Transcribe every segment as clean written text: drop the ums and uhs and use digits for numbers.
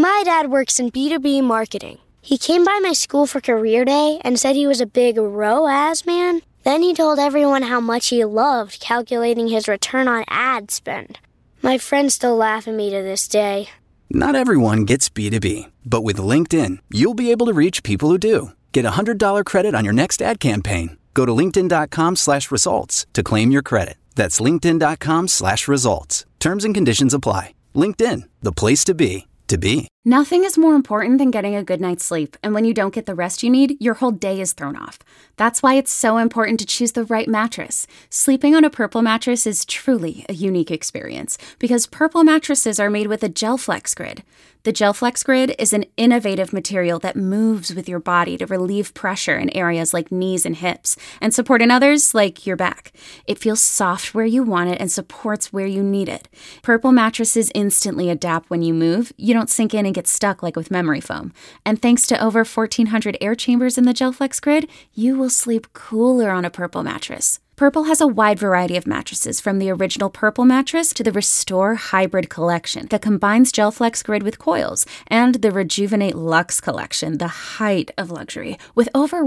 My dad works in B2B marketing. He came by my school for career day and said he was a big ROAS man. Then he told everyone how much he loved calculating his return on ad spend. My friends still laugh at me to this day. Not everyone gets B2B, but with LinkedIn, you'll be able to reach people who do. Get a $100 credit on your next ad campaign. Go to linkedin.com/results to claim your credit. That's linkedin.com/results. Terms and conditions apply. LinkedIn, the place to be, to be. Nothing is more important than getting a good night's sleep, and when you don't get the rest you need, your whole day is thrown off. That's why it's so important to choose the right mattress. Sleeping on a Purple mattress is truly a unique experience, because Purple mattresses are made with a GelFlex Grid. The GelFlex Grid is an innovative material that moves with your body to relieve pressure in areas like knees and hips, and support in others like your back. It feels soft where you want it and supports where you need it. Purple mattresses instantly adapt when you move. You don't sink in and get stuck like with memory foam. And thanks to over 1,400 air chambers in the GelFlex Grid, you will sleep cooler on a Purple mattress. Purple has a wide variety of mattresses, from the original Purple mattress to the Restore Hybrid collection that combines GelFlex Grid with coils, and the Rejuvenate Luxe collection, the height of luxury, with over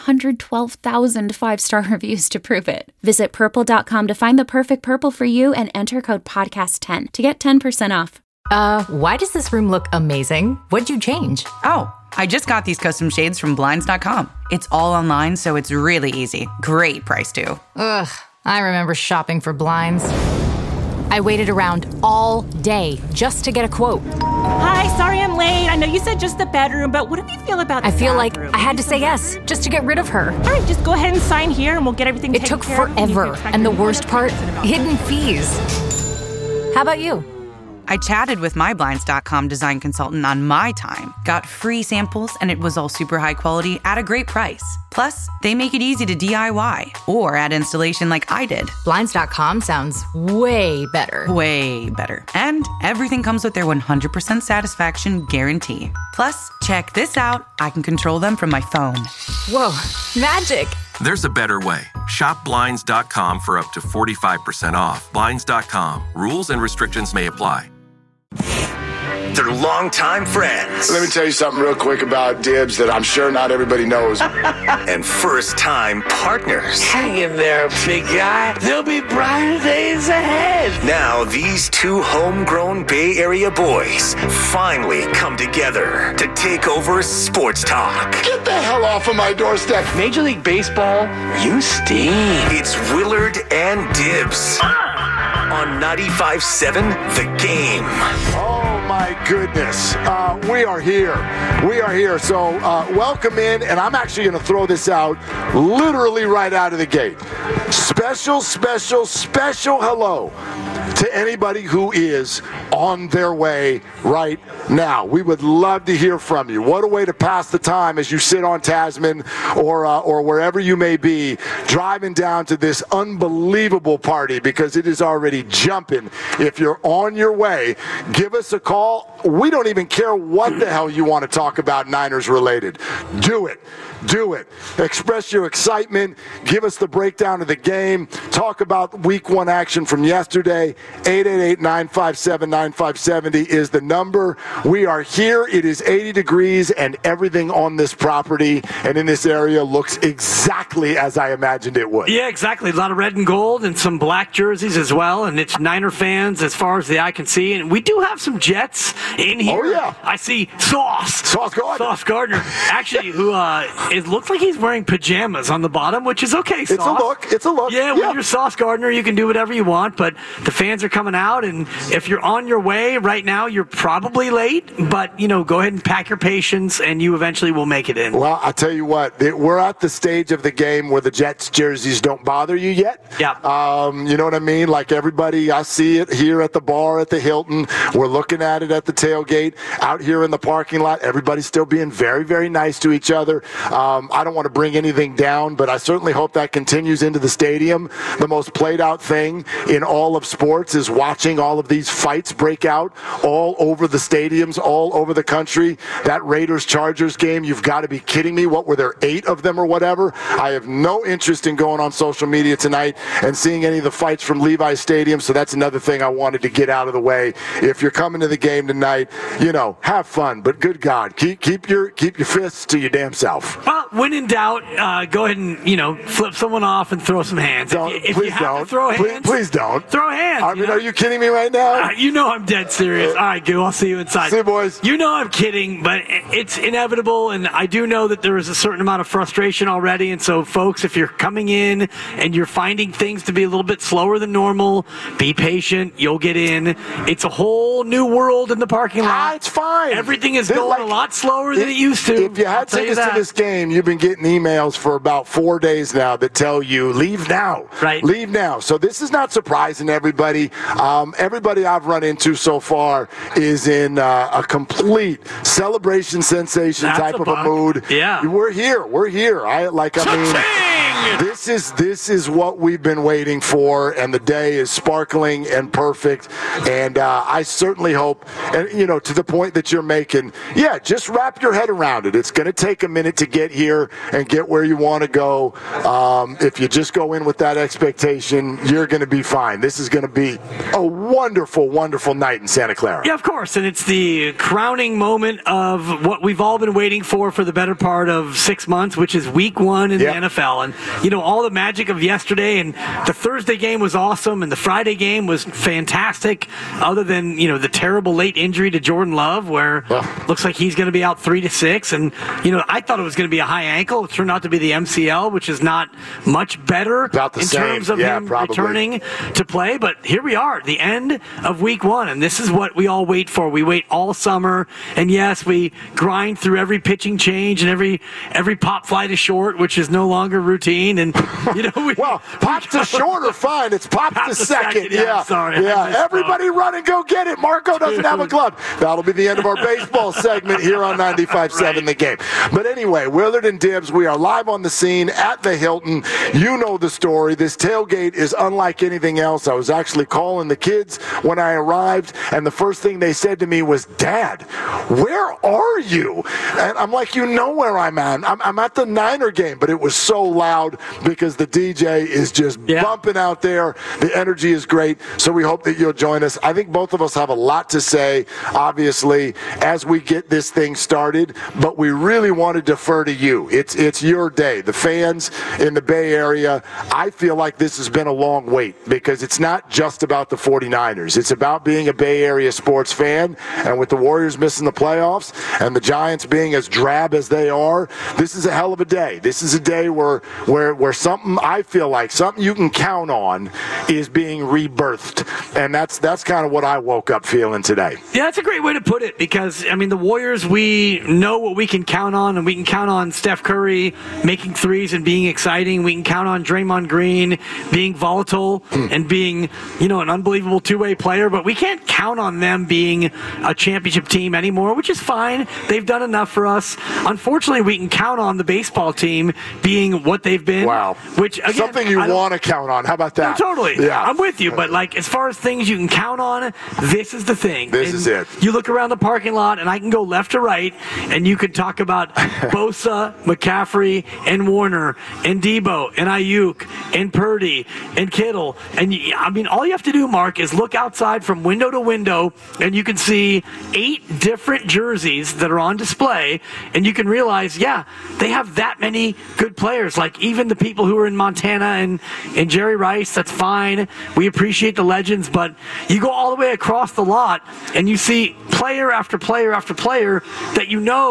112,000 five-star reviews to prove it. Visit purple.com to find the perfect Purple for you and enter code podcast10 to get 10% off. Why does this room look amazing? What'd you change? Oh, I just got these custom shades from Blinds.com. It's all online, so it's really easy. Great price, too. Ugh, I remember shopping for blinds. I waited around all day just to get a quote. Hi, sorry I'm late. I know you said just the bedroom, but what do you feel about the I feel bathroom? like I had to say yes just to get rid of her. All right, just go ahead and sign here and we'll get everything taken care of. It took forever, and the worst part, hidden fees. How about you? I chatted with my Blinds.com design consultant on my time, got free samples, and it was all super high quality at a great price. Plus, they make it easy to DIY or add installation like I did. Blinds.com sounds way better. Way better. And everything comes with their 100% satisfaction guarantee. Plus, check this out. I can control them from my phone. Whoa, magic. There's a better way. Shop Blinds.com for up to 45% off. Blinds.com. Rules and restrictions may apply. They're longtime friends. Let me tell you something real quick about Dibs that I'm sure not everybody knows. And first-time partners. Hang in there, big guy. There'll be brighter days ahead. Now, these two homegrown Bay Area boys finally come together to take over sports talk. Get the hell off of my doorstep. Major League Baseball, you stink. It's Willard and Dibs on 95.7 The Game. Oh, my goodness. We are here. We are here. So welcome in, and I'm actually going to throw this out literally right out of the gate. Special hello to anybody who is on their way right now. We would love to hear from you. What a way to pass the time as you sit on Tasman or wherever you may be, driving down to this unbelievable party, because it is already jumping. If you're on your way, give us a call. We don't even care what the hell you want to talk about Niners related. Do it. Do it. Express your excitement. Give us the breakdown of the game. Talk about week one action from yesterday. 888-957-9570 is the number. We are here. It is 80 degrees, and everything on this property and in this area looks exactly as I imagined it would. Yeah, exactly. A lot of red and gold and some black jerseys as well, and it's Niner fans as far as the eye can see. And we do have some Jets in here. Oh, yeah. I see Sauce Gardner. Actually, who it looks like he's wearing pajamas on the bottom, which is okay, Sauce. It's a look. Yeah, when you're Sauce Gardner, you can do whatever you want, but the fans are coming out, and if you're on your way right now, you're probably late, but, go ahead and pack your patience, and you eventually will make it in. Well, I tell you what, we're at the stage of the game where the Jets jerseys don't bother you yet. Yeah. You know what I mean? Like everybody, I see it here at the bar at the Hilton. We're looking at it at the tailgate, out here in the parking lot. Everybody's still being very, very nice to each other. I don't want to bring anything down, but I certainly hope that continues into the stadium. The most played out thing in all of sports is watching all of these fights break out all over the stadiums, all over the country. That Raiders-Chargers game, you've got to be kidding me. What were there, 8 of them or whatever? I have no interest in going on social media tonight and seeing any of the fights from Levi's Stadium, so that's another thing I wanted to get out of the way. If you're coming to the game, in tonight, have fun. But good God, keep your fists to your damn self. Well, when in doubt, go ahead and flip someone off and throw some hands. If you have to throw hands, please don't throw hands. I mean, are you kidding me right now? I'm dead serious. All right, Goo, I'll see you inside. See you, boys. I'm kidding, but it's inevitable, and I do know that there is a certain amount of frustration already. And so, folks, if you're coming in and you're finding things to be a little bit slower than normal, be patient. You'll get in. It's a whole new world in the parking lot. It's fine. Everything is going a lot slower than it used to. If you had tickets to this game, you've been getting emails for about 4 days now that tell you, leave now. Right. Leave now. So this is not surprising everybody. Everybody I've run into so far is in a complete celebration sensation type of a mood. Yeah. We're here. This is what we've been waiting for, and the day is sparkling and perfect. And I certainly hope, and to the point that you're making, just wrap your head around it. It's going to take a minute to get here and get where you want to go. If you just go in with that expectation, you're going to be fine. This is going to be a wonderful, wonderful night in Santa Clara. Yeah, of course, and it's the crowning moment of what we've all been waiting for the better part of 6 months, which is week 1 in the NFL. And, all the magic of yesterday, and the Thursday game was awesome, and the Friday game was fantastic, other than, the terrible late injury to Jordan Love, where looks like he's going to be out 3 to 6. And, I thought it was going to be a high ankle. It turned out to be the MCL, which is not much better terms of him returning to play. But here we are, the end of week 1, and this is what we all wait for. We wait all summer, and yes, we grind through every pitching change and every pop fly to short, which is no longer routine. And pops to short are fine. It's pops to second. Yeah, sorry. Yeah, everybody run and go get it. Marco doesn't have a glove. That'll be the end of our baseball segment here on 95.7 The Game. But anyway, Willard and Dibbs, we are live on the scene at the Hilton. You know the story. This tailgate is unlike anything else. I was actually calling the kids when I arrived, and the first thing they said to me was, Dad, where are you? And I'm like, where I'm at. I'm at the Niner game, but it was so loud because the DJ is just bumping out there. The energy is great, so we hope that you'll join us. I think both of us have a lot to say, obviously, as we get this thing started, but we really want to defer to you. It's your day. The fans in the Bay Area, I feel like this has been a long wait because it's not just about the 49ers. It's about being a Bay Area sports fan, and with the Warriors missing the playoffs and the Giants being as drab as they are, this is a hell of a day. This is a day where something, I feel like something you can count on is being rebirthed, and that's kind of what I woke up feeling today. Yeah, that's a great way to put it because, the Warriors, we know what we can count on, and we can count on Steph Curry making threes and being exciting. We can count on Draymond Green being volatile and being, an unbelievable two-way player, but we can't count on them being a championship team anymore, which is fine. They've done enough for us. Unfortunately, we can count on the baseball team being what they've been. Wow. Which, again, something you want to count on. How about that? No, totally. Yeah. I'm with you, but as far as things you can count on, this is the thing. This is it. You look around the parking lot, and I can go left to right, and you can talk about Bosa, McCaffrey, and Warner, and Debo, and Ayuk, and Purdy, and Kittle. And, all you have to do, Mark, is look outside from window to window, and you can see 8 different jerseys that are on display, and you can realize, they have that many good players. Like, even the people who are in Montana and Jerry Rice, that's fine. We appreciate the legends, but you go all the way across the lot, and you see player after player after player that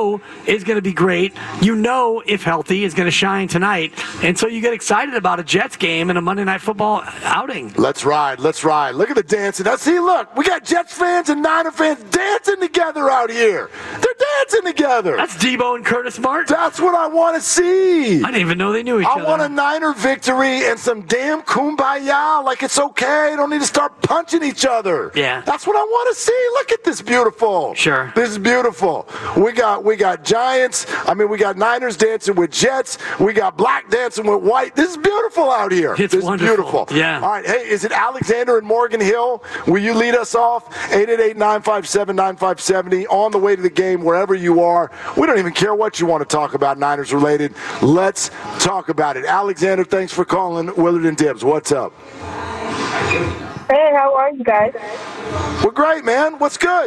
is going to be great. If healthy, is going to shine tonight. And so you get excited about a Jets game and a Monday Night Football outing. Let's ride. Look at the dancing. Look, we got Jets fans and Niner fans dancing together out here. They're dancing together. That's Debo and Curtis Martin. That's what I want to see. I didn't even know they knew each other. I want a Niner victory and some damn kumbaya. Like, it's okay. Don't need to start punching each other. Yeah. That's what I want to see. Look at this beautiful. Sure. This is beautiful. We got Giants. We got Niners dancing with Jets. We got black dancing with white. This is beautiful out here. It's wonderful. Beautiful. Yeah. All right. Hey, is it Alexander and Morgan Hill? Will you lead us off? 888-957-9570. On the way to the game, wherever you are. We don't even care what you want to talk about Niners related. Let's talk about it. Alexander, thanks for calling. Willard and Dibbs, what's up? Hey, how are you guys? We're great, man. What's good?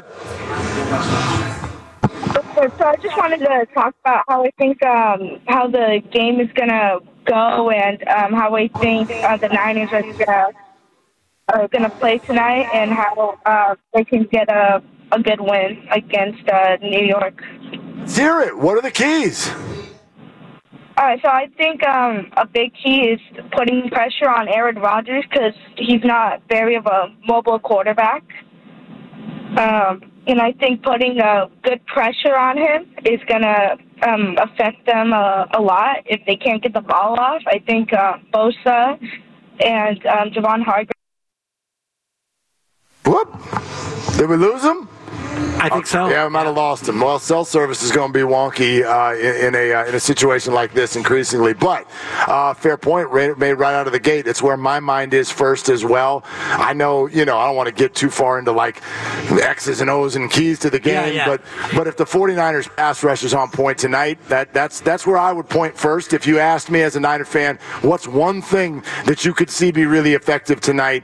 So I just wanted to talk about how I think how the game is going to go and how I think the Niners are going to play tonight and how they can get a good win against New York. Let's hear it. What are the keys? All right, so I think a big key is putting pressure on Aaron Rodgers because he's not very of a mobile quarterback. And I think putting good pressure on him is going to affect them a lot if they can't get the ball off. I think Bosa and Javon Hargrave. Whoop. Did we lose him? I think so. Yeah, we might have lost him. Well, cell service is going to be wonky in a situation like this increasingly. But fair point made right out of the gate. It's where my mind is first as well. I know, I don't want to get too far into like X's and O's and keys to the game. Yeah. But if the 49ers pass rush is on point tonight, that's where I would point first. If you asked me as a Niner fan, what's one thing that you could see be really effective tonight,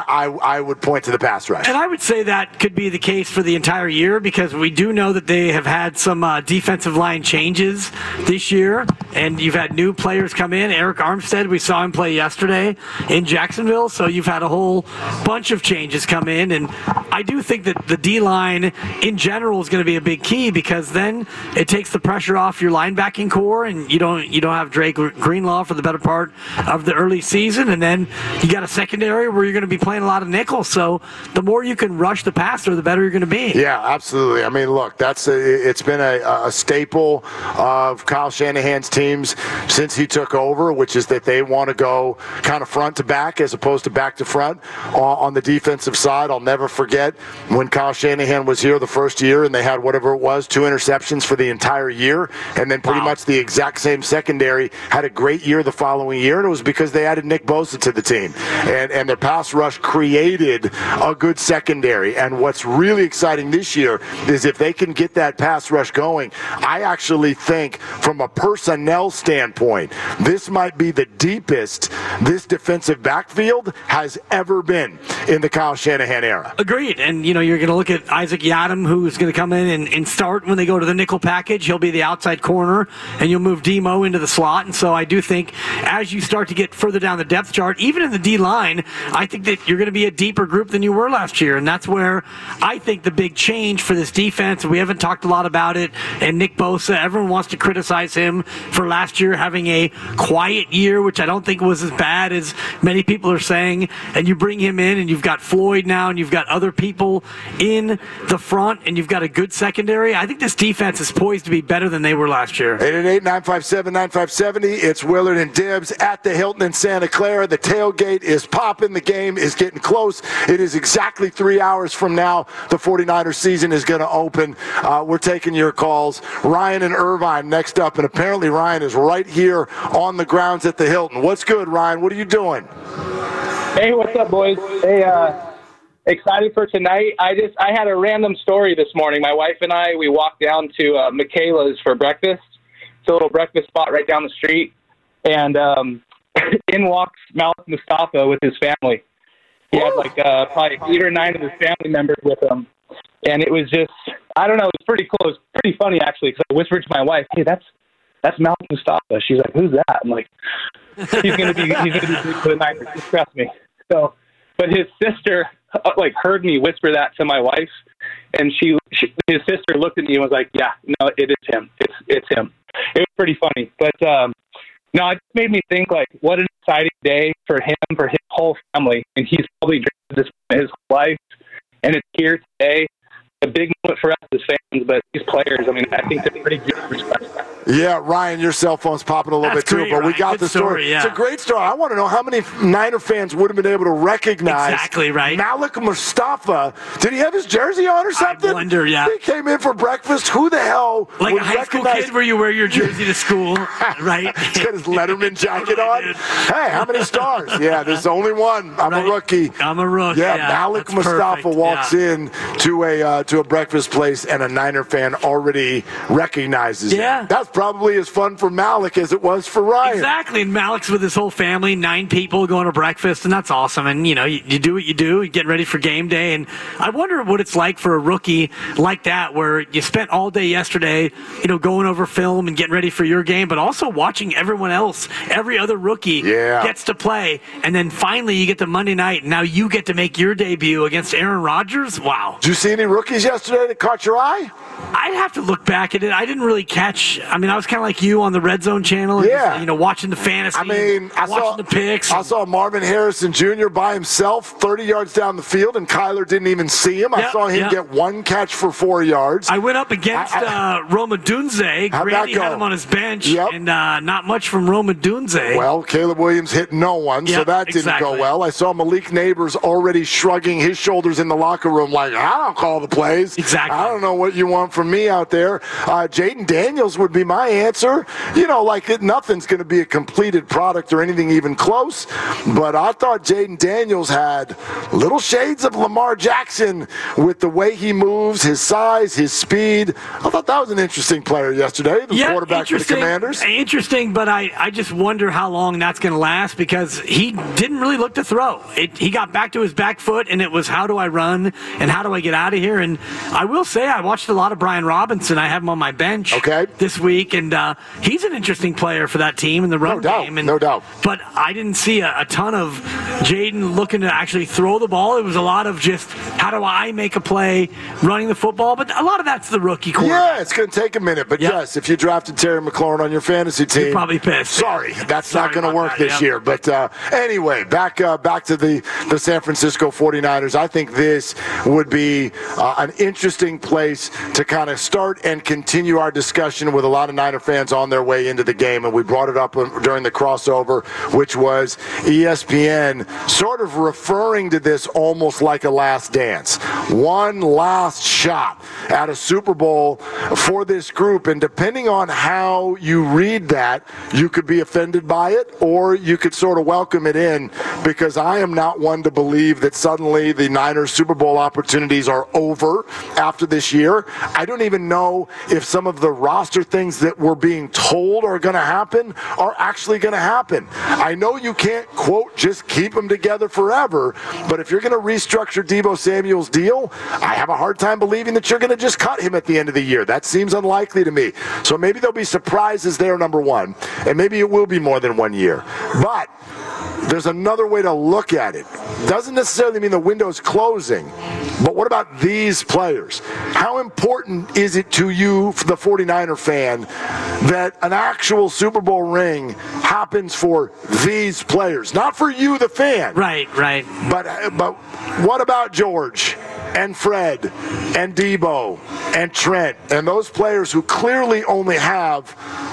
I would point to the pass rush. And I would say that could be the case for the entire year because we do know that they have had some defensive line changes this year, and you've had new players come in. Eric Armstead, we saw him play yesterday in Jacksonville, so you've had a whole bunch of changes come in, and I do think that the D-line in general is going to be a big key because then it takes the pressure off your linebacking core, and you don't have Drake Greenlaw for the better part of the early season, and then you got a secondary where you're going to be playing a lot of nickel, so the more you can rush the passer, the better you're going to be. Yeah, absolutely. I mean, look, it's been a staple of Kyle Shanahan's teams since he took over, which is that they want to go kind of front to back as opposed to back to front on the defensive side. I'll never forget when Kyle Shanahan was here the first year and they had whatever it was, 2 interceptions for the entire year, and then pretty much the exact same secondary had a great year the following year, and it was because they added Nick Bosa to the team. And their pass rush created a good secondary. And what's really exciting this year is if they can get that pass rush going, I actually think from a personnel standpoint, this might be the deepest this defensive backfield has ever been in the Kyle Shanahan era. Agreed. And, you're going to look at Isaac Yiadom, who's going to come in and start when they go to the nickel package. He'll be the outside corner, and you'll move Demo into the slot. And so I do think as you start to get further down the depth chart, even in the D-line, I think that you're going to be a deeper group than you were last year. And that's where I think the big change for this defense, we haven't talked a lot about it, and Nick Bosa, everyone wants to criticize him for last year having a quiet year, which I don't think was as bad as many people are saying, and you bring him in, and you've got Floyd now, and you've got other people in the front, and you've got a good secondary. I think this defense is poised to be better than they were last year. 888-957-9570. It's Willard and Dibbs at the Hilton in Santa Clara. The tailgate is popping. The game is getting close. It is exactly 3 hours from now. The 49ers season is going to open. We're taking your calls. Ryan and Irvine next up, and apparently Ryan is right here on the grounds at the Hilton. What's good, Ryan? What are you doing? Hey, what's up, boys? Hey, excited for tonight. I had a random story this morning. My wife and I, we walked down to Michaela's for breakfast. It's a little breakfast spot right down the street, and in walks Malik Mustafa with his family. He had probably 8 or 9 of his family members with him. And it was just, I don't know, it was pretty close, pretty funny actually, because I whispered to my wife, "Hey, that's Malik Mustafa." She's like, "Who's that?" I'm like, he's gonna be big for the Niners, just trust me. So, but his sister heard me whisper that to my wife, and his sister looked at me and was like, "Yeah, no, it is him. It's him." It was pretty funny, but no, it made me think what an exciting day for him, for his whole family, and he's probably dreamed this his whole life, and it's here today. A big moment for us as fans, but these players, I mean, I think they're pretty good to respect that. Yeah, Ryan, your cell phone's popping a little bit too, but we got good the story. Yeah. It's a great story. I want to know how many Niner fans would have been able to recognize Malik Mustafa. Did he have his jersey on or something? I wonder, yeah. He came in for breakfast. Who the hell would a high school kid where you wear your jersey to school, right? He's got his Letterman jacket on. Dude. Hey, how many stars? Yeah, there's only one. I'm a rookie. I'm a rookie. Yeah, Malik Mustafa walks in to a breakfast place, and a Niner fan already recognizes him. That's probably as fun for Malik as it was for Ryan. Exactly, and Malik's with his whole family, 9 people going to breakfast, and that's awesome. And, you do what you do, you get ready for game day. And I wonder what it's like for a rookie like that, where you spent all day yesterday, going over film and getting ready for your game, but also watching everyone else, every other rookie gets to play. And then finally you get to Monday night, and now you get to make your debut against Aaron Rodgers. Wow. Did you see any rookies yesterday that caught your eye? I'd have to look back at it. I didn't really catch. I was kind of like you on the Red Zone channel. Yeah. Just, watching the fantasy. Watching the picks. I saw Marvin Harrison Jr. by himself 30 yards down the field, and Kyler didn't even see him. I saw him get 1 catch for 4 yards. I went up against Roma Dunze. Grady had him on his bench, and not much from Roma Dunze. Well, Caleb Williams hit no one, so that didn't go well. I saw Malik Neighbors already shrugging his shoulders in the locker room like, I don't call the plays. Exactly. I don't know what you want from me out there. Jaden Daniels would be my answer. Nothing's going to be a completed product or anything even close, but I thought Jaden Daniels had little shades of Lamar Jackson with the way he moves, his size, his speed. I thought that was an interesting player yesterday, the quarterback for the Commanders. Interesting, but I just wonder how long that's going to last, because he didn't really look to throw. He got back to his back foot, and it was, how do I run and how do I get out of here? And I will say I watched a lot of Brian Robinson. I have him on my bench this week, and he's an interesting player for that team in the run game. No doubt. But I didn't see a ton of Jaden looking to actually throw the ball. It was a lot of just, how do I make a play running the football? But a lot of that's the rookie quarterback. Yeah, it's going to take a minute. But yes, if you drafted Terry McLaurin on your fantasy team, you're probably pissed. Sorry, that's not going to work this year. But anyway, back to the San Francisco 49ers. I think this would be an interesting place to kind of start and continue our discussion with a lot of Niner fans on their way into the game. And we brought it up during the crossover, which was ESPN sort of referring to this almost like a last dance. One last shot at a Super Bowl for this group. And depending on how you read that, you could be offended by it, or you could sort of welcome it in, because I am not one to believe that suddenly the Niners Super Bowl opportunities are over after this year. I don't even know if some of the roster things that we're being told are going to happen are actually going to happen. I know you can't, quote, just keep them together forever, but if you're going to restructure Deebo Samuel's deal, I have a hard time believing that you're going to just cut him at the end of the year. That seems unlikely to me. So maybe there'll be surprises there, number one, and maybe it will be more than 1 year. But there's another way to look at it. Doesn't necessarily mean the window's closing, but what about these players? How important is it to you, the 49er fan, that an actual Super Bowl ring happens for these players? Not for you, the fan. Right. But what about George and Fred and Deebo and Trent and those players who clearly only have,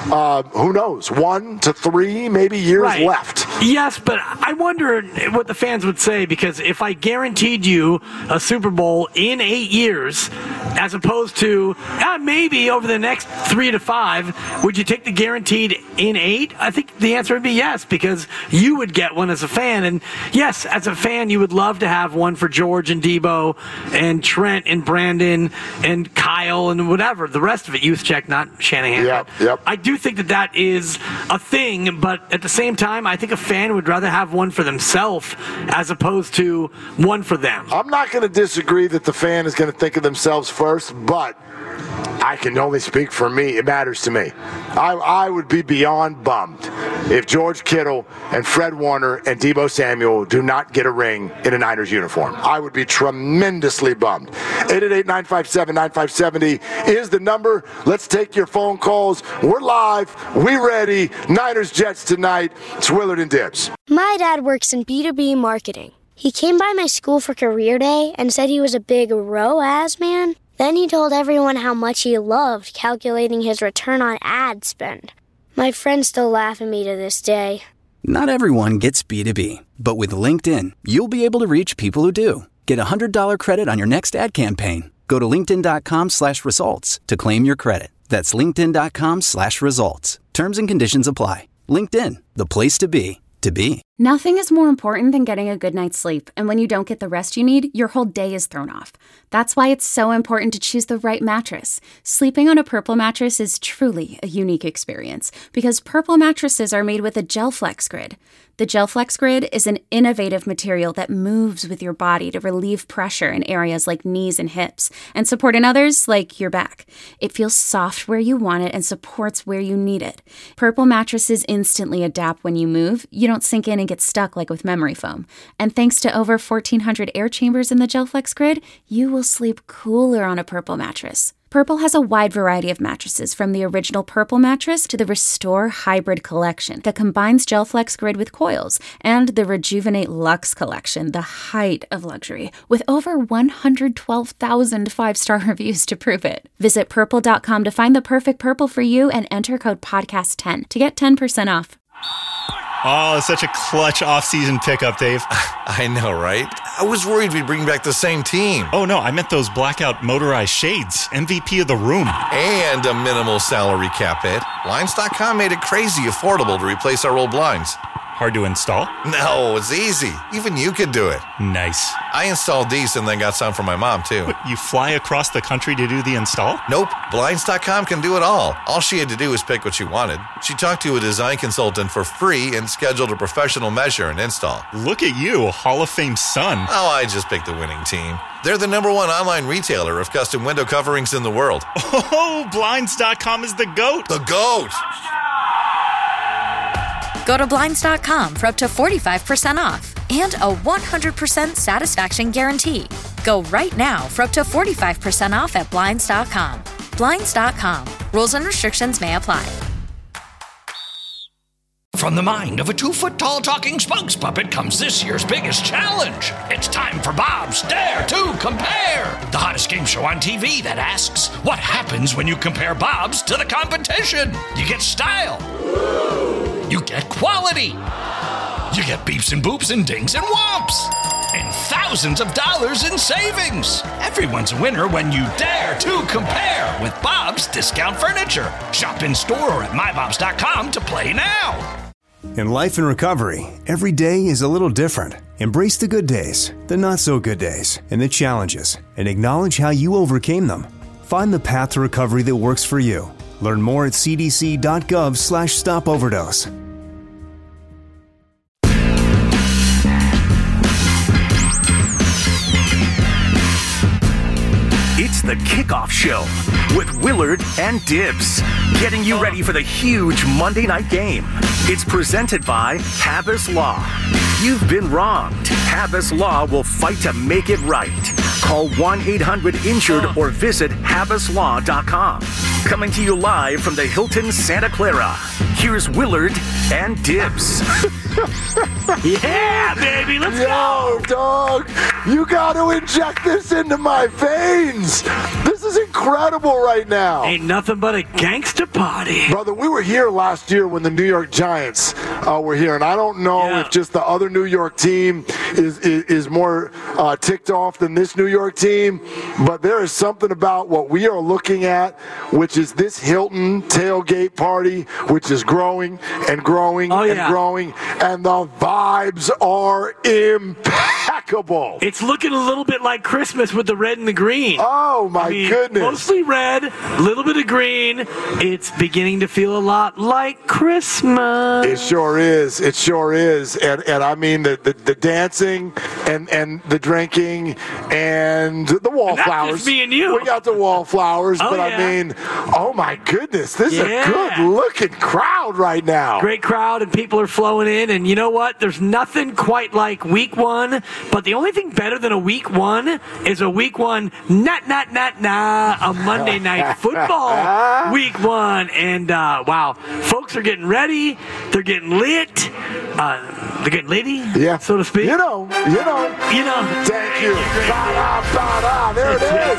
1 to 3 maybe years left? Yes, but I wonder what the fans would say, because if I guaranteed you a Super Bowl in 8 years, as opposed to maybe over the next 3 to 5, would you take the guaranteed in 8? I think the answer would be yes, because you would get one as a fan. And yes, as a fan, you would love to have one for George and Deebo and Trent and Brandon and Kyle and whatever, the rest of it, Juszczyk, not Shanahan. Yep. I do think that is a thing, but at the same time, I think a fan would rather have one for themselves as opposed to one for them. I'm not going to disagree that the fan is going to think of themselves first, but I can only speak for me. It matters to me. I would be beyond bummed if George Kittle and Fred Warner and Deebo Samuel do not get a ring in a Niners uniform. I would be tremendously bummed. 888-957-9570 is the number. Let's take your phone calls. We're live. We ready. Niners Jets tonight. It's Willard and Dibs. My dad works in B2B marketing. He came by my school for career day and said he was a big ROAS man. Then he told everyone how much he loved calculating his return on ad spend. My friends still laugh at me to this day. Not everyone gets B2B, but with LinkedIn, you'll be able to reach people who do. Get $100 credit on your next ad campaign. Go to linkedin.com/results to claim your credit. That's linkedin.com/results. Terms and conditions apply. LinkedIn, the place to be, to be. Nothing is more important than getting a good night's sleep, and when you don't get the rest you need, your whole day is thrown off. That's why it's so important to choose the right mattress. Sleeping on a Purple mattress is truly a unique experience because Purple mattresses are made with a GelFlex Grid. The GelFlex Grid is an innovative material that moves with your body to relieve pressure in areas like knees and hips and support in others like your back. It feels soft where you want it and supports where you need it. Purple mattresses instantly adapt when you move. You don't sink in and get stuck like with memory foam. And thanks to over 1,400 air chambers in the GelFlex Grid, you will sleep cooler on a Purple mattress. Purple has a wide variety of mattresses, from the original Purple mattress to the Restore Hybrid collection that combines GelFlex Grid with coils, and the Rejuvenate Luxe collection, the height of luxury, with over 112,000 five-star reviews to prove it. Visit Purple.com to find the perfect Purple for you and enter code PODCAST10 to get 10% off. Oh, such a clutch off-season pickup, Dave. I know, right? I was worried we'd bring back the same team. Oh, no, I meant those blackout motorized shades. MVP of the room. And a minimal salary cap hit. Blinds.com made it crazy affordable to replace our old blinds. Hard to install? No, it's easy. Even you could do it. Nice. I installed these and then got some for my mom, too. But you fly across the country to do the install? Nope. Blinds.com can do it all. All she had to do was pick what she wanted. She talked to a design consultant for free and scheduled a professional measure and install. Look at you, Hall of Fame son. Oh, I just picked the winning team. They're the #1 online retailer of custom window coverings in the world. Oh, Blinds.com is the GOAT. The GOAT! Go to Blinds.com for up to 45% off and a 100% satisfaction guarantee. Go right now for up to 45% off at Blinds.com. Blinds.com. Rules and restrictions may apply. From the mind of a 2-foot-tall talking spokes puppet comes this year's biggest challenge. It's time for Bob's Dare to Compare, the hottest game show on TV that asks, what happens when you compare Bob's to the competition? You get style. You get quality. You get beeps and boops and dings and whomps. And thousands of dollars in savings. Everyone's a winner when you dare to compare with Bob's Discount Furniture. Shop in store or at mybobs.com to play now. In life and recovery, every day is a little different. Embrace the good days, the not so good days, and the challenges, and acknowledge how you overcame them. Find the path to recovery that works for you. Learn more at cdc.gov/stopoverdose. It's the Kickoff Show with Willard and Dibbs, getting you ready for the huge Monday night game. It's presented by Habas Law. You've been wronged. Habas Law will fight to make it right. Call 1-800-INJURED or visit habaslaw.com. Coming to you live from the Hilton Santa Clara, here's Willard and Dibbs. Yeah, baby, let's go. Dog, you got to inject this into my veins. This is incredible right now. Ain't nothing but a gangster party. Brother, we were here last year when the New York Giants were here, and I don't know if just the other New York team is more ticked off than this New York team, but there is something about what we are looking at, which is this Hilton tailgate party, which is growing and growing and growing, and the vibes are impeccable. It's looking a little bit like Christmas with the red and the green. Oh, my goodness. Mostly red, a little bit of green. It's beginning to feel a lot like Christmas. It sure is. It sure is. And I mean, the dancing and the drinking and the wallflowers. Just me and you. We got the wallflowers, but I mean, oh my goodness, this is a good-looking crowd right now. Great crowd, and people are flowing in. And you know what? There's nothing quite like week one, but the only thing better than a week one is a week one, a Monday night football week one. And wow, folks are getting ready. They're getting lit. They're getting litty, so to speak. You know. Thank you. Ba-da, there it is.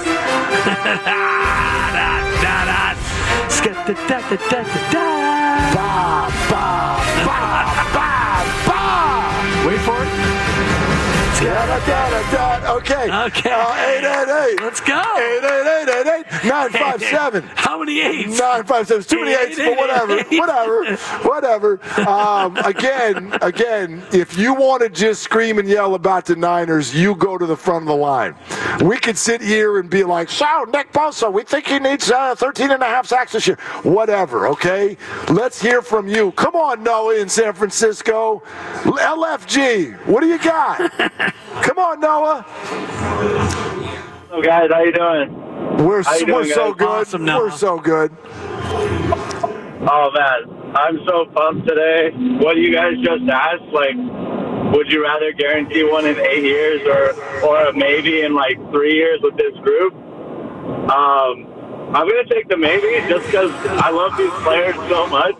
Wait for it. Let's go. Okay. 888. Let's go. 888-957. How many eights? 957. Too many eights, but whatever. Again, if you want to just scream and yell about the Niners, you go to the front of the line. We could sit here and be like, so, Nick Bosa, we think he needs 13 and a half sacks this year. Whatever, okay? Let's hear from you. Come on, Noah in San Francisco. LFG, what do you got? Come on, Noah. Hello, guys. How you doing? We're so good. Awesome, we're so good. Oh, man. I'm so pumped today. What you guys just asked, like, would you rather guarantee one in 8 years or a maybe in, 3 years with this group? I'm going to take the maybe just because I love these players so much.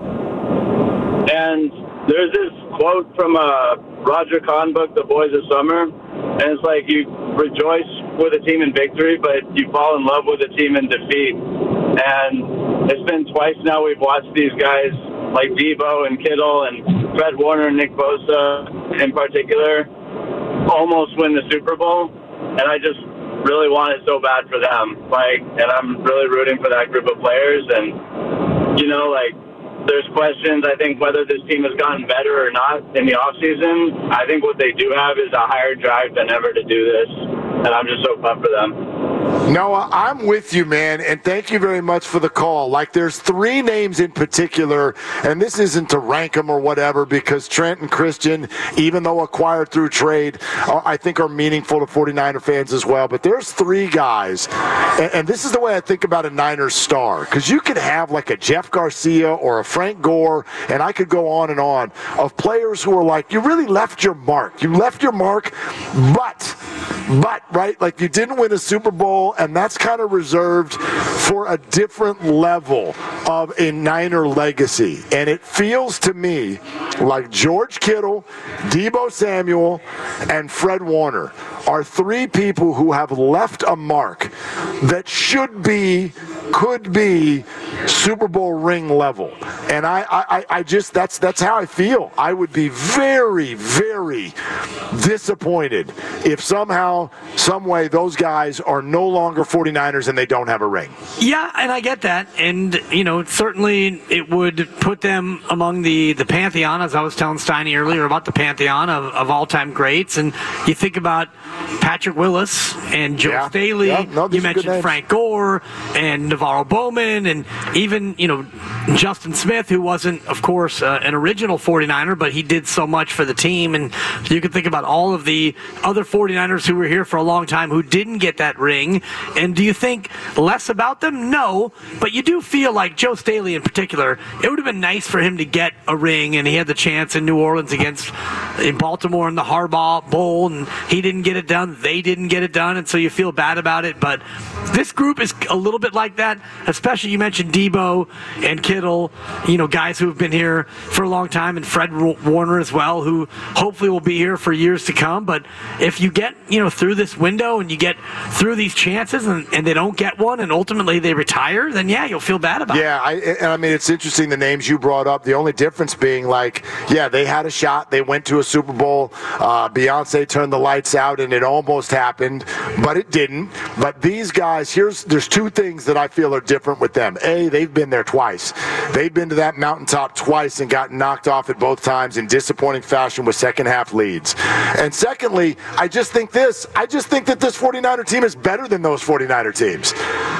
And there's this quote from Roger Kahn book, The Boys of Summer, and it's like you rejoice with a team in victory, but you fall in love with a team in defeat. And it's been twice now we've watched these guys like Debo and Kittle and Fred Warner and Nick Bosa in particular almost win the Super Bowl, and I just really want it so bad for them. And I'm really rooting for that group of players. And, there's questions, I think, whether this team has gotten better or not in the offseason. I think what they do have is a higher drive than ever to do this, and I'm just so pumped for them. Noah, I'm with you, man, and thank you very much for the call. There's 3 names in particular, and this isn't to rank them or whatever, because Trent and Christian, even though acquired through trade, I think are meaningful to 49er fans as well. But there's 3 guys, and this is the way I think about a Niners star, because you could have a Jeff Garcia or a Frank Gore, and I could go on and on, of players who are you really left your mark. You left your mark, but right, you didn't win a Super Bowl, and that's kind of reserved for a different level of a Niner legacy. And it feels to me like George Kittle, Debo Samuel, and Fred Warner are 3 people who have left a mark that could be Super Bowl ring level. And I just, that's how I feel. I would be very, very disappointed if somehow, some way, those guys are no longer 49ers and they don't have a ring. Yeah, and I get that. And, certainly it would put them among the pantheon, as I was telling Steiny earlier about the pantheon of all-time greats. And you think about Patrick Willis and Joe Staley. Yeah, you mentioned Frank Gore and Navarro Bowman and even, Justin Smith, who wasn't, of course, an original 49er, but he did so much for the team. And you can think about all of the other 49ers who were here for a long time who didn't get that ring. And do you think less about them? No. But you do feel like Joe Staley in particular, it would have been nice for him to get a ring, and he had the chance in New Orleans in Baltimore in the Harbaugh Bowl, and he didn't get it done. They didn't get it done, and so you feel bad about it. But this group is a little bit like that, especially you mentioned Debo and Kittle, guys who have been here for a long time, and Fred Warner as well, who hopefully will be here for years to come. But if you get, through this window and you get through these chances and they don't get one and ultimately they retire, then you'll feel bad about it. Yeah, I mean, it's interesting the names you brought up. The only difference being they had a shot. They went to a Super Bowl. Beyonce turned the lights out and it almost happened, but it didn't. But these guys, there's 2 things that I feel are different with them. A, they've been there twice. They've been to that mountaintop twice and got knocked off at both times in disappointing fashion with second-half leads. And secondly, I just think that this 49er team is better than those 49er teams.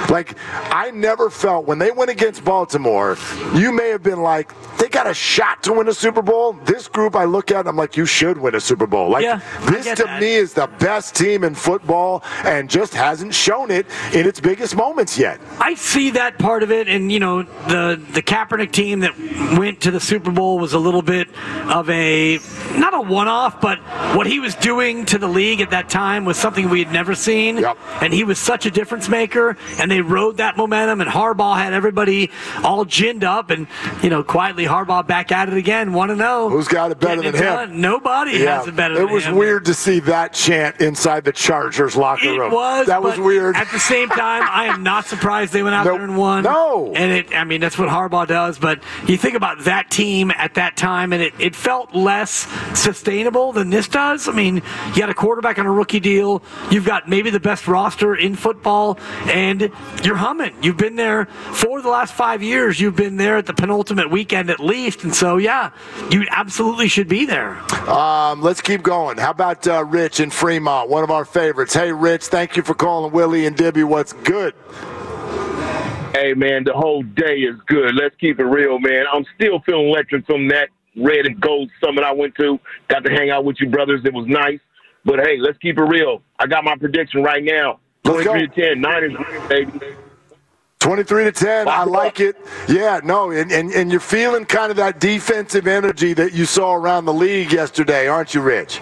I never felt when they went against Baltimore, you may have been they got a shot to win a Super Bowl. This group I look at, I'm you should win a Super Bowl. This to me is the best team in football and just hasn't shown it in its biggest moments yet. I see that part of it, and the Kaepernick team that went to the Super Bowl was a little bit of not a one-off, but what he was doing to the league at that time was something we had never seen. Yep. And he was such a difference maker, and they rode that momentum, and Harbaugh had everybody all ginned up, and quietly Harbaugh back at it again, 1-0. Who's got it better than him? Nobody has it better than him. It was weird to see that chant inside the Chargers locker room. That was weird. At the same time, I am not surprised they went out there and won. No. And that's what Harbaugh does, but you think about that team at that time, and it felt less sustainable than this does. I mean, you got a quarterback on a rookie deal. You've got maybe the best roster in football, and you're humming. You've been there for the last 5 years. You've been there at the penultimate weekend at least, and so, yeah, you absolutely should be there. Let's keep going. How about Rich in Fremont, one of our favorites? Hey, Rich, thank you for calling Willie and Dibby. What's good? Hey, man, the whole day is good. Let's keep it real, man. I'm still feeling electric from that red and gold summit I went to. Got to hang out with you brothers. It was nice. But, hey, let's keep it real. I got my prediction right now. 23-10, Niners, baby. 23-10, I like it. Yeah, no, and you're feeling kind of that defensive energy that you saw around the league yesterday, aren't you, Rich?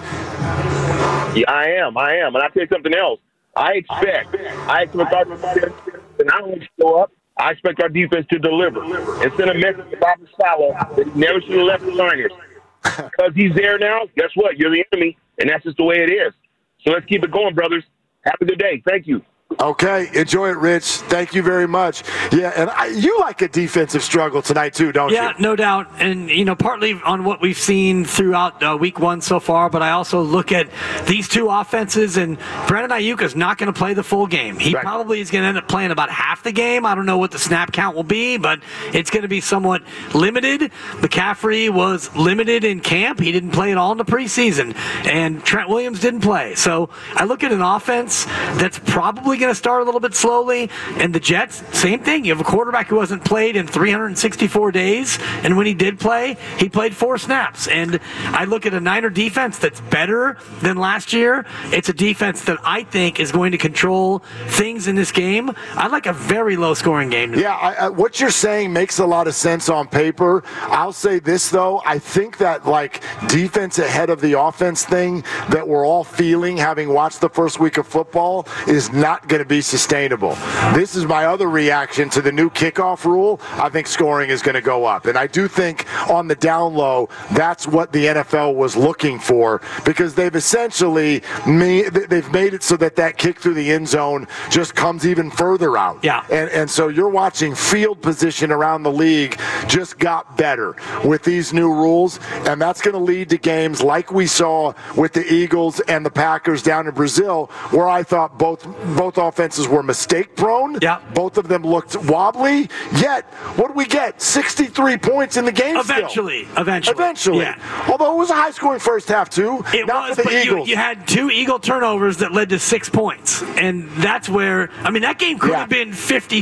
Yeah, I am. And I'll tell you something else. I expect our defense to not only show up, I expect our defense to deliver. And send a message to Robert Saleh that he never should have left the Niners. Because he's there now, guess what? You're the enemy, and that's just the way it is. So let's keep it going, brothers. Have a good day. Thank you. Okay, enjoy it, Rich. Thank you very much. Yeah, and you like a defensive struggle tonight too, don't you? Yeah, no doubt. And, partly on what we've seen throughout week one so far, but I also look at these two offenses, and Brandon Ayuk is not going to play the full game. He probably is going to end up playing about half the game. I don't know what the snap count will be, but it's going to be somewhat limited. McCaffrey was limited in camp. He didn't play at all in the preseason, and Trent Williams didn't play. So I look at an offense that's probably going to start a little bit slowly, and the Jets, same thing. You have a quarterback who hasn't played in 364 days, and when he did play, he played 4 snaps. And I look at a Niner defense that's better than last year. It's a defense that I think is going to control things in this game. I like a very low-scoring game. Yeah, what you're saying makes a lot of sense on paper. I'll say this, though. I think that, defense ahead of the offense thing that we're all feeling, having watched the first week of football, is not going to be sustainable. This is my other reaction to the new kickoff rule. I think scoring is going to go up. And I do think on the down low, that's what the NFL was looking for, because they've essentially they've made it so that kick through the end zone just comes even further out. Yeah. And so you're watching field position around the league just got better with these new rules, and that's going to lead to games like we saw with the Eagles and the Packers down in Brazil, where I thought both offenses were mistake-prone. Yeah. Both of them looked wobbly. Yet, what did we get? 63 points in the game Eventually. Yeah. Although it was a high-scoring first half, too. It was, for the but Eagles. You had 2 Eagle turnovers that led to 6 points. And that's where, that game could have been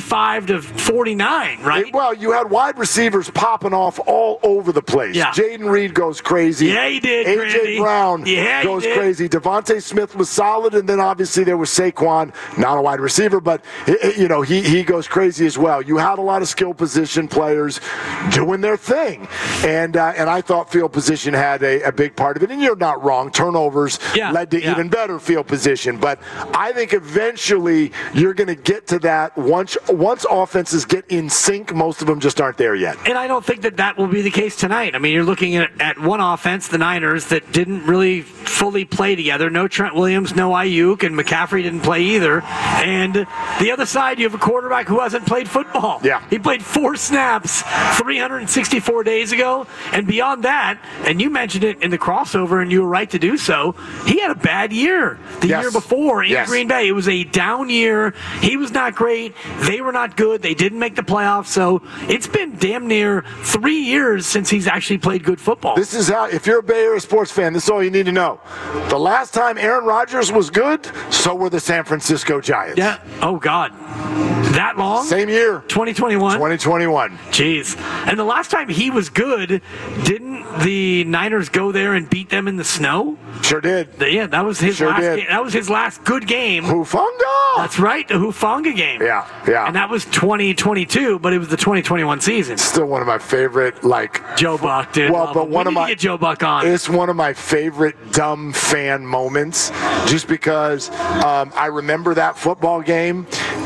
55-49, right? Well, you had wide receivers popping off all over the place. Yeah. Jaden Reed goes crazy. Yeah, he did, A.J. Brown goes crazy. Devontae Smith was solid, and then obviously there was Saquon, not a wide receiver, but he goes crazy as well. You had a lot of skill position players doing their thing, and I thought field position had a big part of it. And you're not wrong; turnovers led to even better field position. But I think eventually you're going to get to that once offenses get in sync. Most of them just aren't there yet. And I don't think that will be the case tonight. You're looking at one offense, the Niners, that didn't really fully play together. No Trent Williams, no Ayuk, and McCaffrey didn't play either. And the other side, you have a quarterback who hasn't played football. Yeah. He played 4 snaps 364 days ago. And beyond that, and you mentioned it in the crossover, and you were right to do so, he had a bad year the year before in Green Bay. It was a down year. He was not great. They were not good. They didn't make the playoffs. So it's been damn near 3 years since he's actually played good football. This is how, if you're a Bay Area sports fan, this is all you need to know. The last time Aaron Rodgers was good, so were the San Francisco Giants. Yeah. Oh, God. That long? Same year. 2021? 2021. Jeez. And the last time he was good, didn't the Niners go there and beat them in the snow? Sure did. Yeah, that was his last game. That was his last good game. Hufanga! That's right, the Hufanga game. Yeah. And that was 2022, but it was the 2021 season. Still one of my favorite, Joe Buck, dude. Well, but one of my get Joe Buck on. It's one of my favorite dumb fan moments, just because I remember that football game,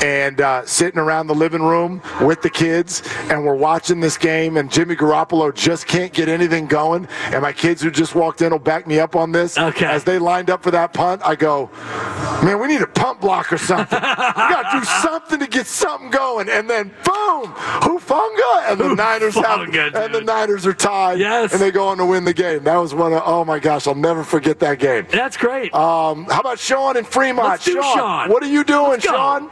and sitting around the living room with the kids, and we're watching this game, and Jimmy Garoppolo just can't get anything going, and my kids who just walked in will back me up on this. Okay. As they lined up for that punt, I go, man, we need a punt block or something. We got to do something to get something going. And then, boom, Hufanga, and the Niners are tied, yes, and they go on to win the game. That was one of, oh my gosh, I'll never forget that game. That's great. How about Sean in Fremont? Let's do Sean. What are you doing, Sean?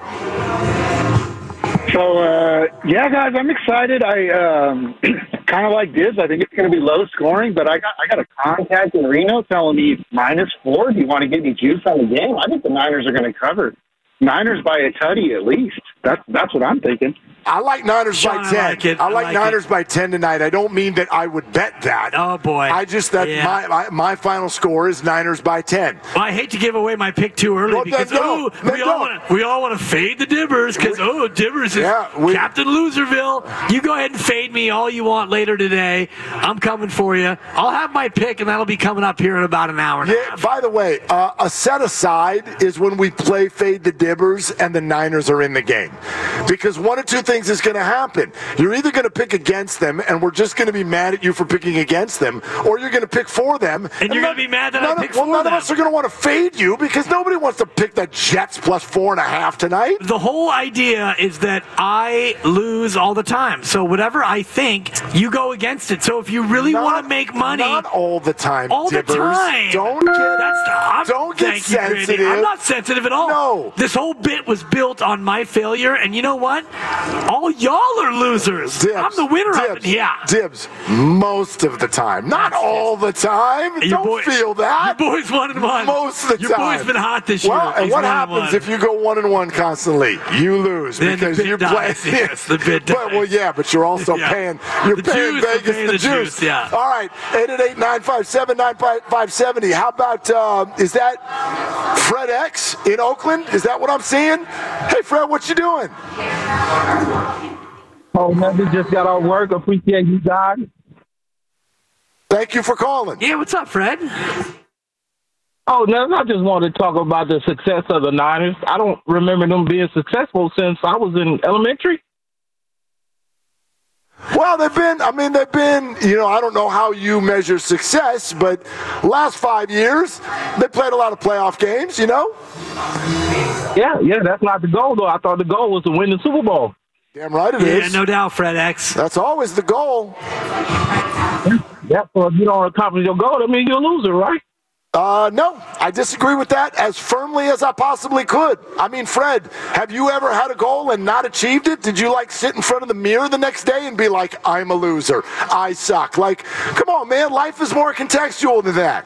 So, yeah, guys, I'm excited. I kind of like Dibbs. I think it's going to be low scoring, but I got a contact in Reno telling me -4. Do you want to get any juice on the game? I think the Niners are going to cover. Niners by a tutty at least. That's what I'm thinking. I like Niners by 10. I like Niners by 10 tonight. I don't mean that I would bet that. Oh, boy. I just, my final score is Niners by 10. Well, I hate to give away my pick too early because, we all want to fade the Dibbers because, Dibbers is Captain Loserville. You go ahead and fade me all you want later today. I'm coming for you. I'll have my pick, and that'll be coming up here in about an hour and a half. By the way, a set aside is when we play fade the Dibbers and the Niners are in the game. Because one of two things is going to happen. You're either going to pick against them, and we're just going to be mad at you for picking against them, or you're going to pick for them. And you're going to be mad that I picked for them. None of us are going to want to fade you because nobody wants to pick the Jets plus 4.5 tonight. The whole idea is that I lose all the time. So whatever I think, you go against it. So if you really want to make money. Not all the time, all Dibbers. The time. Don't get sensitive. I'm not sensitive at all. No. This whole bit was built on my failure, and you know what? All y'all are losers. Dibbs, I'm the winner of it. Yeah. Dibbs, most of the time. Not all the time. Don't feel that. Your boy's 1-1. Most of the time. Your boy's been hot this year. Well, and what happens if you go 1-1 constantly? You lose because you're playing. Yes, the bid dies. But you're also paying. You're paying Vegas the juice. Yeah. All right, 888-957-9570. How about is that Fred X in Oakland? Is that what I'm seeing? Hey, Fred, what you doing? Oh, man, we just got our work. Appreciate you guys. Thank you for calling. Yeah, what's up, Fred? Oh, no, I just wanted to talk about the success of the Niners. I don't remember them being successful since I was in elementary. Well, they've been, I don't know how you measure success, but last 5 years, they played a lot of playoff games, Yeah, that's not the goal, though. I thought the goal was to win the Super Bowl. Damn right it is. Yeah, no doubt, Fred X. That's always the goal. Yeah, so if you don't accomplish your goal, that means you're a loser, right? No, I disagree with that as firmly as I possibly could. I mean, Fred, have you ever had a goal and not achieved it? Did you, sit in front of the mirror the next day and be like, I'm a loser, I suck? Come on, man, life is more contextual than that.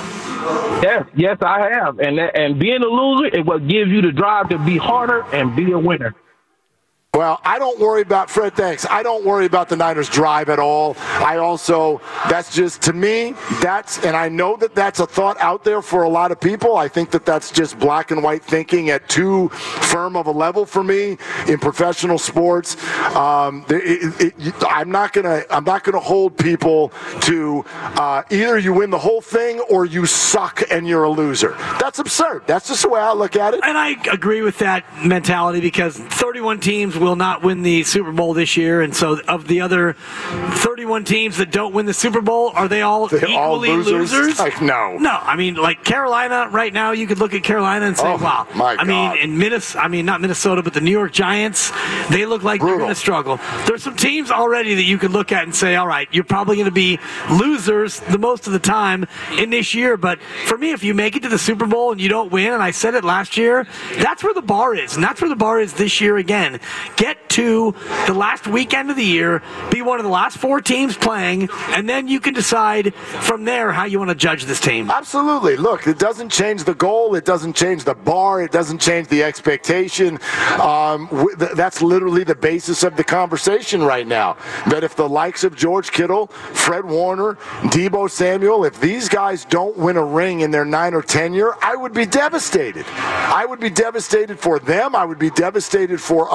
Yes, I have. And being a loser is what gives you the drive to be harder and be a winner. Well, I don't worry about Fred. Thanks. I don't worry about the Niners' drive at all. That's just, to me, and I know that that's a thought out there for a lot of people. I think that that's just black and white thinking at too firm of a level for me in professional sports. I'm not gonna hold people to either you win the whole thing or you suck and you're a loser. That's absurd. That's just the way I look at it. And I agree with that mentality because 31 teams will not win the Super Bowl this year, and so of the other 31 teams that don't win the Super Bowl, are they all equally losers? No. No, Carolina right now, you could look at Carolina and say, wow. My God. In not Minnesota, but the New York Giants, they look like they're going to struggle. There's some teams already that you could look at and say, all right, you're probably going to be losers the most of the time in this year, but for me, if you make it to the Super Bowl and you don't win, and I said it last year, that's where the bar is, and that's where the bar is this year again. Get to the last weekend of the year, be one of the last 4 teams playing, and then you can decide from there how you want to judge this team. Absolutely. Look, it doesn't change the goal. It doesn't change the bar. It doesn't change the expectation. That's literally the basis of the conversation right now. That if the likes of George Kittle, Fred Warner, Deebo Samuel, if these guys don't win a ring in their 9 or 10 year, I would be devastated. I would be devastated for them. I would be devastated for us.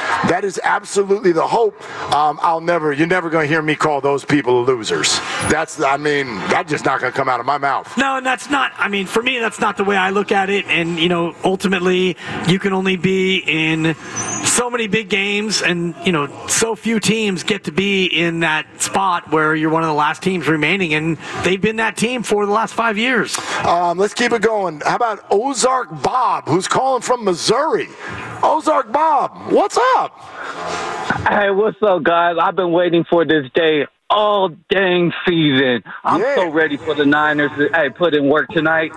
That is absolutely the hope. You're never going to hear me call those people losers. That's just not going to come out of my mouth. No, and that's not, for me, that's not the way I look at it. And, ultimately, you can only be in so many big games, and, so few teams get to be in that spot where you're one of the last teams remaining, and they've been that team for the last 5 years. Let's keep it going. How about Ozark Bob, who's calling from Missouri? Ozark Bob, what's up? Hey, what's up, guys? I've been waiting for this day all dang season. I'm so ready for the Niners to put in work tonight.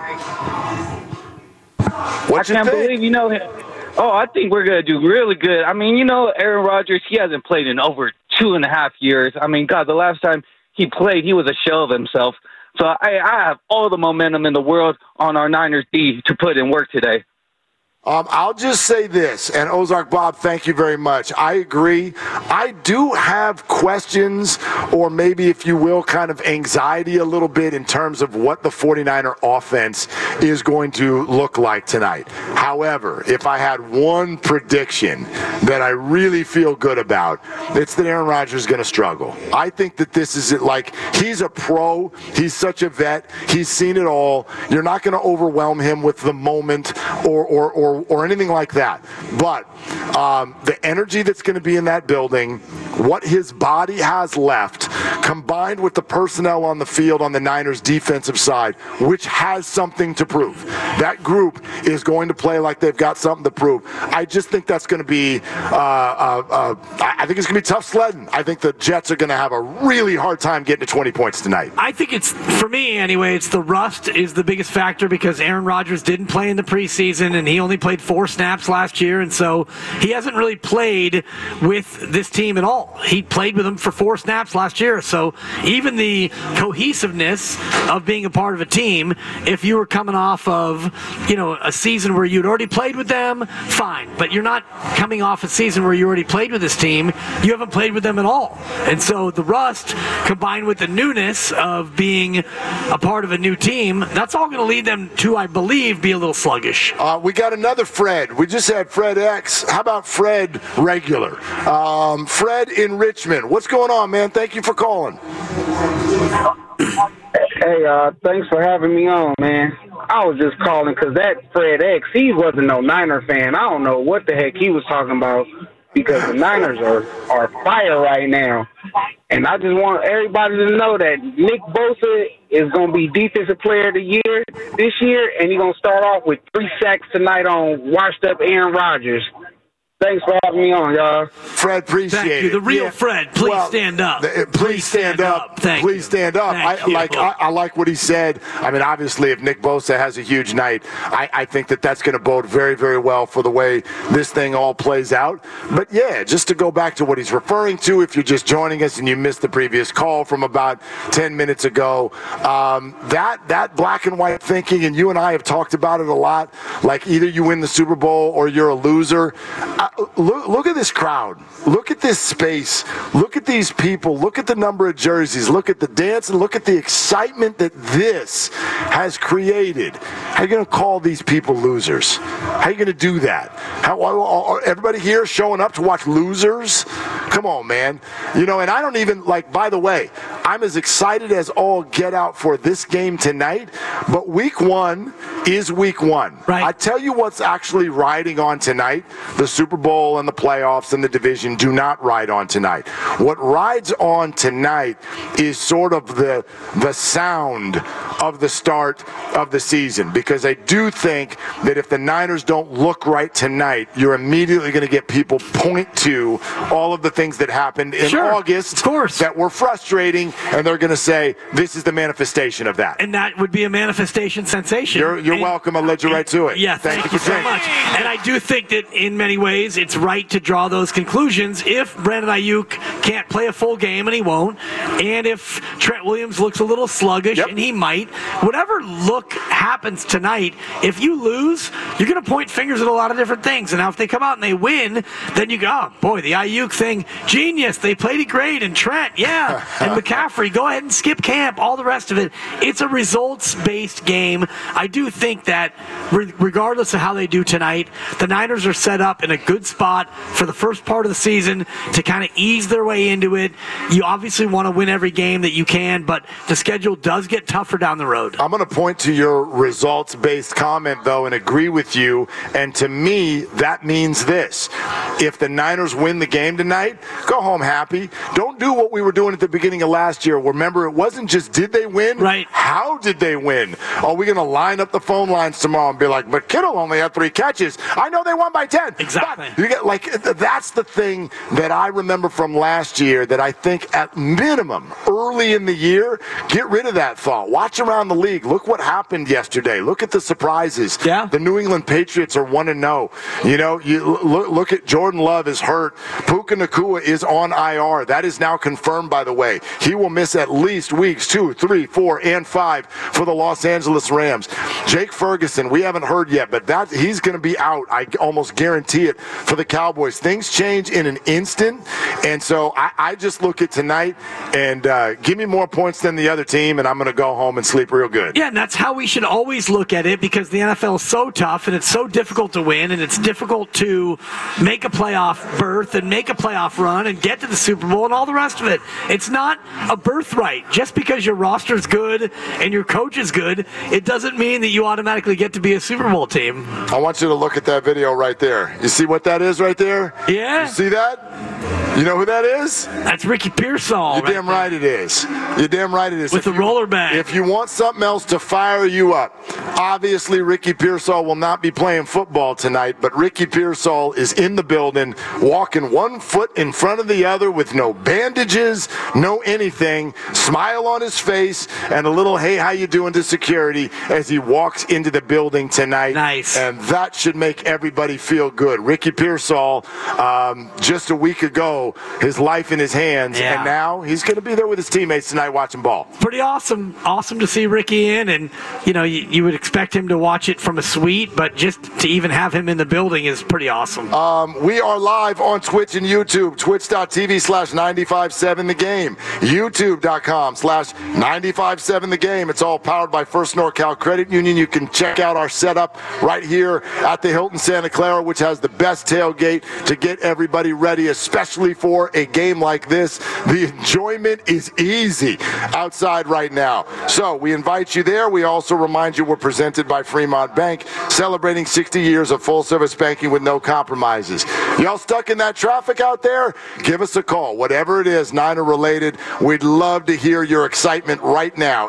I can't believe, I think we're going to do really good. Aaron Rodgers, he hasn't played in over 2.5 years. God, the last time he played, he was a shell of himself. So I have all the momentum in the world on our Niners D to put in work today. I'll just say this, and Ozark Bob, thank you very much. I agree. I do have questions, or maybe, if you will, kind of anxiety a little bit in terms of what the 49er offense is going to look like tonight. However, if I had one prediction that I really feel good about, it's that Aaron Rodgers is going to struggle. I think that this is he's a pro. He's such a vet. He's seen it all. You're not going to overwhelm him with the moment or anything like that. But the energy that's going to be in that building, what his body has left, combined with the personnel on the field on the Niners defensive side, which has something to prove. That group is going to play like they've got something to prove. I just think that's going to be I think it's going to be tough sledding. I think the Jets are going to have a really hard time getting to 20 points tonight. I think it's, for me anyway, it's the rust is the biggest factor because Aaron Rodgers didn't play in the preseason and he only played 4 snaps last year, and so he hasn't really played with this team at all. He played with them for 4 snaps last year, so even the cohesiveness of being a part of a team, if you were coming off of, a season where you'd already played with them, fine, but you're not coming off a season where you already played with this team. You haven't played with them at all, and so the rust combined with the newness of being a part of a new team, that's all going to lead them to, I believe, be a little sluggish. We got another Fred. We just had Fred X. How about Fred regular? Fred in Richmond. What's going on, man? Thank you for calling. Hey, thanks for having me on, man. I was just calling because that Fred X, he wasn't no Niner fan. I don't know what the heck he was talking about because the Niners are fire right now. And I just want everybody to know that Nick Bosa is going to be Defensive Player of the Year this year, and he's going to start off with 3 sacks tonight on washed-up Aaron Rodgers. Thanks for having me on, y'all. Fred, appreciate it. Thank you. The real Fred, please stand up. Please stand up. Please stand up. I like what he said. Obviously, if Nick Bosa has a huge night, I think that's going to bode very, very well for the way this thing all plays out. But, yeah, just to go back to what he's referring to, if you're just joining us and you missed the previous call from about 10 minutes ago, that black and white thinking, and you and I have talked about it a lot, like either you win the Super Bowl or you're a loser. Look at this crowd. Look at this space. Look at these people. Look at the number of jerseys. Look at the dance and look at the excitement that this has created. How are you going to call these people losers? How are you going to do that? Everybody here showing up to watch losers? Come on, man. And I don't even, by the way, I'm as excited as all get out for this game tonight, but week 1 is week 1. Right. I tell you what's actually riding on tonight, the Super Bowl and the playoffs and the division do not ride on tonight. What rides on tonight is sort of the sound of the start of the season, because I do think that if the Niners don't look right tonight, you're immediately going to get people point to all of the things that happened in August that were frustrating, and they're going to say, this is the manifestation of that. And that would be a manifestation sensation. You're welcome. I'll let you right to it. Yeah, thank you so much. And I do think that in many ways it's right to draw those conclusions if Brandon Ayuk can't play a full game, and he won't, And if Trent Williams looks a little sluggish, and he might, whatever look happens tonight, if you lose, you're going to point fingers at a lot of different things. And now if they come out and they win, then you go, oh, boy, the Ayuk thing, genius. They played it great. And Trent, and McCaffrey, go ahead and skip camp, all the rest of it. It's a results-based game. I do think that regardless of how they do tonight, the Niners are set up in a good spot for the first part of the season to kind of ease their way into it. You obviously want to win every game that you can, but the schedule does get tougher down the road. I'm going to point to your results-based comment, though, and agree with you. And to me, that means this. If the Niners win the game tonight, go home happy. Don't do what we were doing at the beginning of last year. Remember, it wasn't just did they win? Right. How did they win? Are we going to line up the phone lines tomorrow and be like, but Kittle only had 3 catches. I know they won by 10. Exactly. But you get, that's the thing that I remember from last year that I think at minimum early in the year, get rid of that thought. Watch around the league. Look what happened yesterday. Look at the surprises. Yeah. The New England Patriots are 1-0. You know, you look at Jordan Love is hurt. Puka Nacua is on IR. That is now confirmed, by the way. He will miss at least weeks 2, 3, 4, and 5 for the Los Angeles Rams. Jake Ferguson, we haven't heard yet, but he's going to be out. I almost guarantee it for the Cowboys. Things change in an instant, and so I just look at tonight and give me more points than the other team, and I'm going to go home and sleep real good. Yeah, and that's how we should always look at it, because the NFL is so tough and it's so difficult to win, and it's difficult to make a playoff berth and make a playoff run and get to the Super Bowl and all the rest of it. It's not a birthright. Just because your roster's good and your coach is good, it doesn't mean that you automatically get to be a Super Bowl team. I want you to look at that video right there. You see what that is right there? Yeah. You see that? You know who that is? That's Ricky Pearsall. You're damn right it is. You're damn right it is. With the roller bag. If you want something else to fire you up, obviously Ricky Pearsall will not be playing football tonight, but Ricky Pearsall is in the building, walking one foot in front of the other with no bandages, no anything, smile on his face, and a little, hey, how you doing to security as he walks into the building tonight. Nice. And that should make everybody feel good. Ricky Pearsall, just a week ago, his life in his hands, and now he's going to be there with his teammates tonight watching ball. Pretty awesome. Awesome to see Ricky in, and, you know, you would expect him to watch it from a suite, but just to even have him in the building is pretty awesome. We are live on Twitch and YouTube, twitch.tv/957thegame, youtube.com/957thegame. It's all powered by First NorCal Credit Union. You can check out our setup right here at the Hilton Santa Clara, which has the best tailgate to get everybody ready, especially for a game like this. The enjoyment is easy outside right now. So we invite you there. We also remind you we're presented by Fremont Bank, celebrating 60 years of full-service banking with no compromises. Y'all stuck in that traffic out there? Give us a call. Whatever it is, Niner-related, we'd love to hear your excitement right now.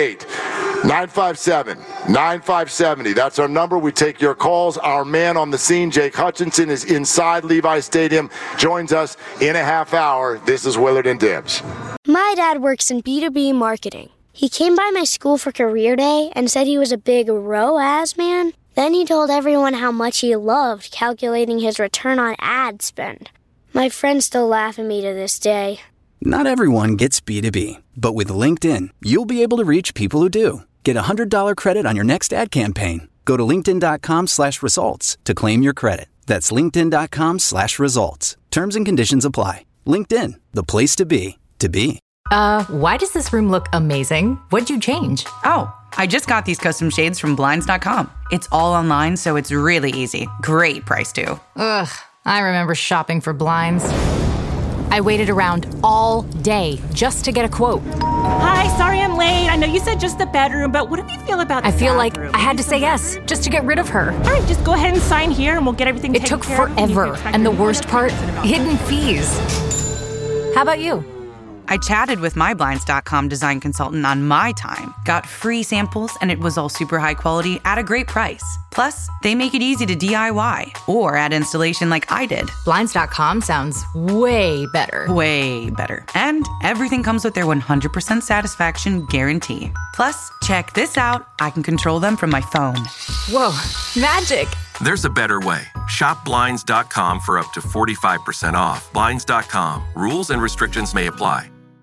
888-957-9570. That's our number. We take your calls. Our man on the scene, Jake Hutchinson, is inside Levi Stadium, joins us in a half hour. This is Willard and Dibbs. My dad works in B2B marketing. He came by my school for career day and said he was a big ROAS man. Then he told everyone how much he loved calculating his return on ad spend. My friends still laugh at me to this day. Not everyone gets B2B, but with LinkedIn, you'll be able to reach people who do. Get a $100 credit on your next ad campaign. Go to linkedin.com/results to claim your credit. That's linkedin.com/results. Terms and conditions apply. LinkedIn, the place to be, to be. Why does this room look amazing? What'd you change? Oh, I just got these custom shades from Blinds.com. It's all online, so it's really easy. Great price, too. Ugh, I remember shopping for blinds. I waited around all day just to get a quote. Hi, sorry I'm late. I know you said just the bedroom, but what do you feel about the I feel bathroom? like I had to say yes just to get rid of her. All right, just go ahead and sign here and we'll get everything taken care of. It took forever, and the worst part, hidden fees. How about you? I chatted with my Blinds.com design consultant on my time, got free samples, and it was all super high quality at a great price. Plus, they make it easy to DIY or add installation like I did. Blinds.com sounds way better. Way better. And everything comes with their 100% satisfaction guarantee. Plus, check this out. I can control them from my phone. Whoa, magic. There's a better way. Shop Blinds.com for up to 45% off. Blinds.com. Rules and restrictions may apply.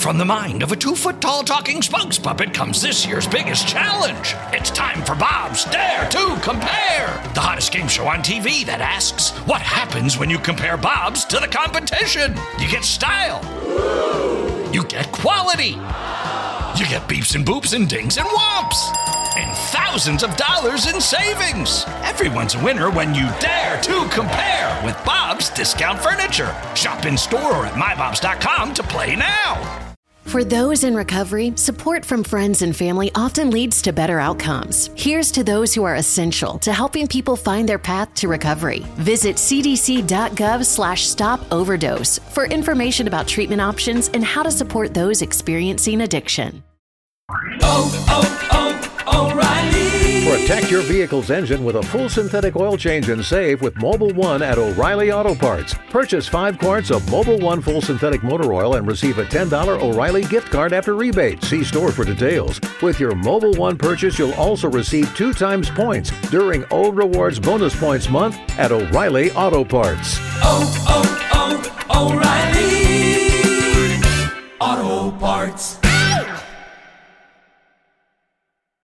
From the mind of a 2-foot-tall talking spokes puppet comes this year's biggest challenge. It's time for Bob's Dare to Compare, the hottest game show on TV that asks, what happens when you compare Bob's to the competition? You get style. You get quality. You get beeps and boops and dings and whomps. And thousands of dollars in savings. Everyone's a winner when you dare to compare with Bob's Discount Furniture. Shop in store or at mybobs.com to play now. For those in recovery, support from friends and family often leads to better outcomes. Here's to those who are essential to helping people find their path to recovery. Visit cdc.gov/stop overdose for information about treatment options and how to support those experiencing addiction. O'Reilly. Protect your vehicle's engine with a full synthetic oil change and save with Mobil 1 at O'Reilly Auto Parts. Purchase 5 quarts of Mobil 1 full synthetic motor oil and receive a $10 O'Reilly gift card after rebate. See store for details. With your Mobil 1 purchase, you'll also receive 2 times points during O Rewards Bonus Points Month at O'Reilly Auto Parts. O'Reilly Auto Parts.